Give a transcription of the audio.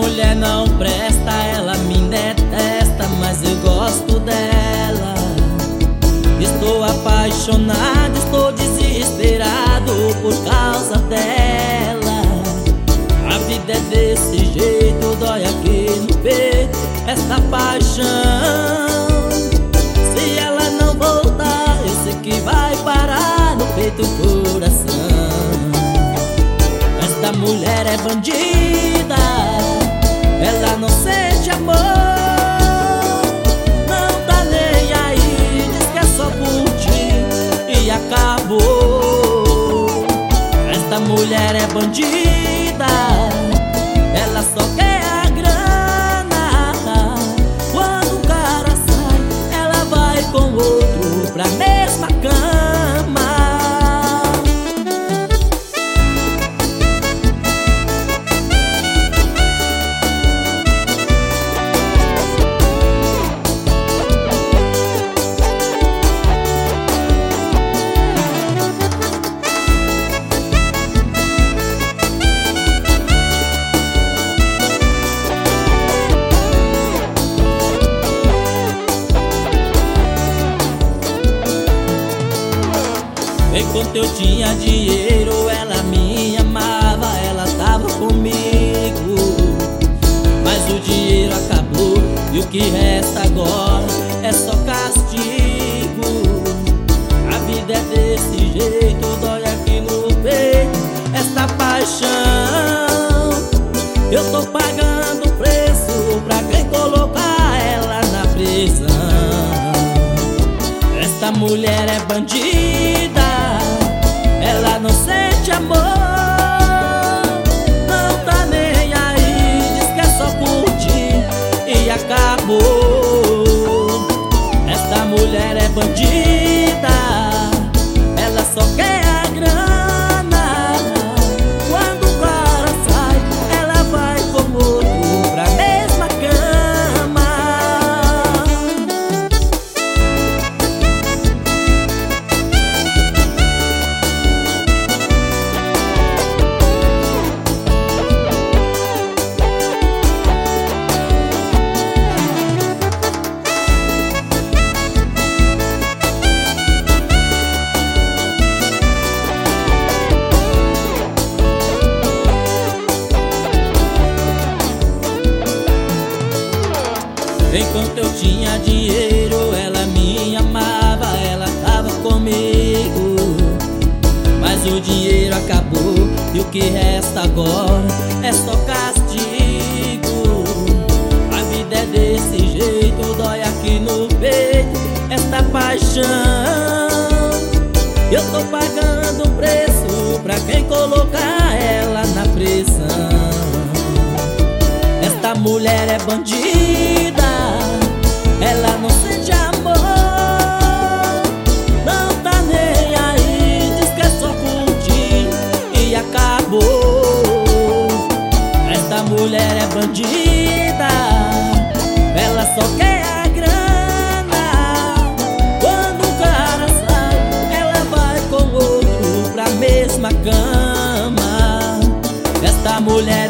mulher não presta, ela me detesta, mas eu gosto dela. Estou apaixonado, estou desesperado por causa dela. A vida é desse jeito, dói aqui no peito esta paixão. Se ela não voltar, eu sei que vai parar no peito o coração. Esta mulher é bandida, ela não sente amor, não tá nem aí, diz que é só curtir e acabou. Esta mulher é bandida, ela só quer a grana. Quando o cara sai, ela vai com outro pra mesma cama. Enquanto eu tinha dinheiro, ela me amava, ela tava comigo. Mas o dinheiro acabou e o que resta agora é só castigo. A vida é desse jeito, dói aqui no peito esta paixão. Eu tô pagando preço pra quem colocar ela na prisão. Esta mulher é bandida, ela não sente amor, não tá nem aí, diz que é só curtir e acabou. Esta mulher é bandida, ela só quer a grana. Quando o cara sai, ela vai com outro pra mesma cama. Enquanto eu tinha dinheiro, ela me amava, ela tava comigo. Mas o dinheiro acabou e o que resta agora é só castigo. A vida é desse jeito, dói aqui no peito esta paixão. Eu tô pagando preço pra quem colocar ela na prisão. Esta mulher é bandida, ela não sente amor, não tá nem aí, diz que é só curtir e acabou. Esta mulher é bandida, ela só quer a grana. Quando o cara sai, ela vai com outro pra mesma cama. Esta mulher